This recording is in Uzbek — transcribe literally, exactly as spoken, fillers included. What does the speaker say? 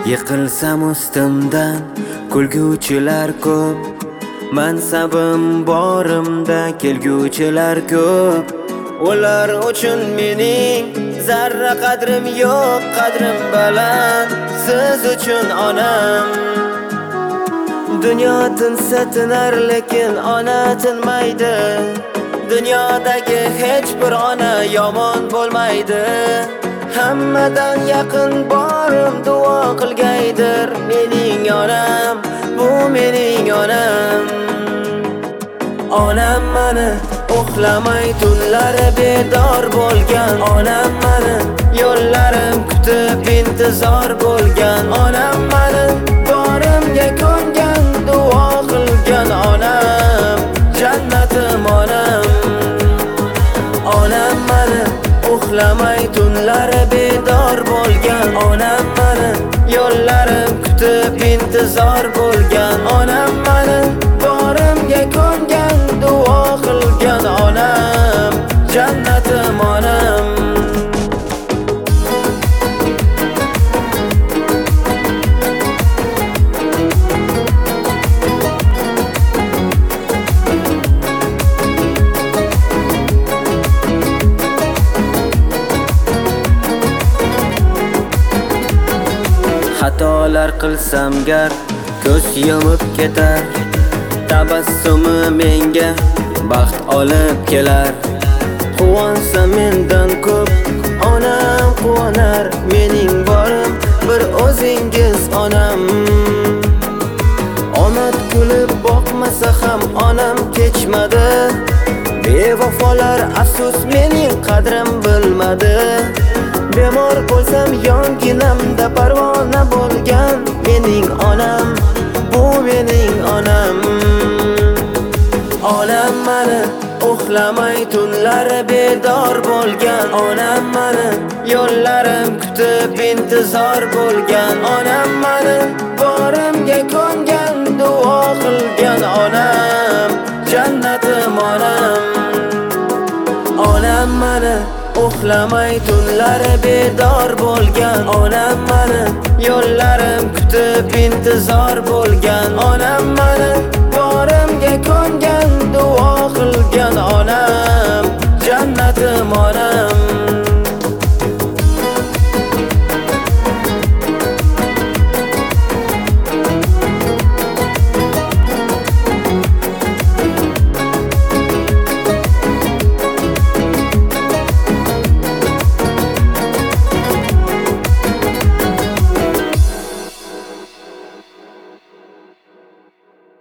Yiqilsam ustimdan kulguvchilar ko'p, mansabim borimda kelguvchilar ko'p. Ular uchun mening zarra qadrim yo'q, qadrim baland siz uchun onam. Dunyo tinsa tinar, lekin ona tinmaydi. Dunyodagi hech bir ona yomon bo'lmaydi. Hammadan yaqin borim duo qilgaydir. Mening onam, bu mening onam. Onam mani uxlamay tunlari bedor bo'lgan. Onam mani yo'llarim kutib intizor bo'lgan. Onam mani borimga ko'ngan, duo qilgan. Onam jannatim onam. Onam mani uxlamay tunlari bedor bo'lgan. Onam mani yo'llarim kutib intizor bo'lgan. Onam mani borimga ko'ngan, duo qilgan. Onam jannatim onam. Xatolar qilsam gar ko'z yumib ketar. Tabassumi menga baxt olib kelar. Quvonsa mendan ko'p onam quvonar. Mening borim bir o'zingiz onam. Omad kulib boqmasa ham onam kechmadi. Bevafolar afsus mening qadrim bilmadi. Bemor bo'lsam yonginamda parvona bo'lgan. Mening onam, bu mening onam. Onam mani uxlamay tunlari bedor bo'lgan. Onam mani yo'llarim kutib intizor bo'lgan. Onam mani borimga ko'ngan, duo qilgan. Onam jannatim onam. Onam mani uxlamay tunlari bedor bo'lgan. Onam mani yo'llarim kutib intizor bo'lgan. Onam mani borimga ko'ngan, duo qilgan. Onam jannatim onam.